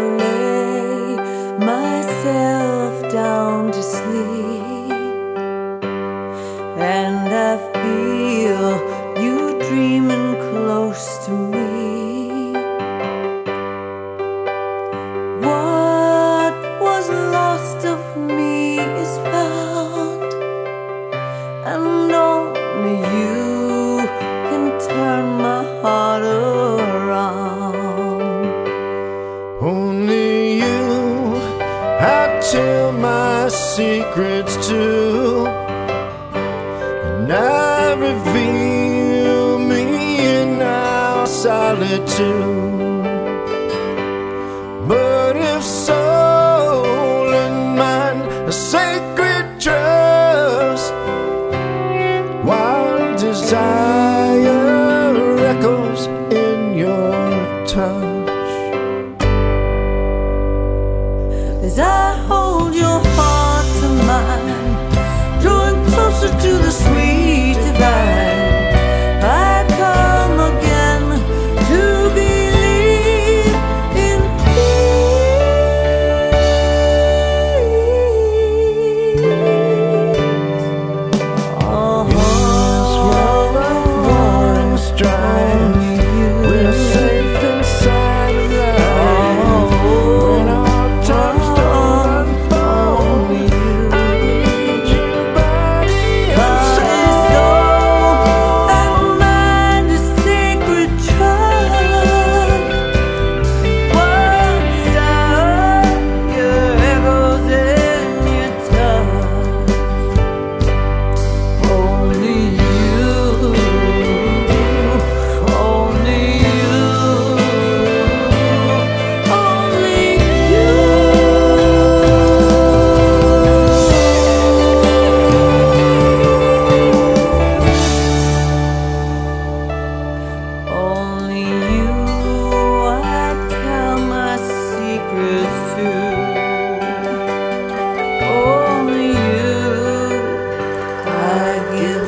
lay myself down to sleep, and I feel you dreaming close to me. What was lost of me is found, and only you can turn my heart around. Only you I tell my secrets to, and I reveal me in our solitude. But if soul and mind a sacred trust, wild desire echoes in your touch. As I hold your heart to mine, drawing closer to the sweet divine, I come again to believe in peace. Oh, In this world of war and strife, we're safe inside of life. When our times don't unfold, I need your body and soul. and mind a sacred trust. One desire, your echoes in your touch. Only you, only you, only you. Only you I tell my secrets to. Only you I give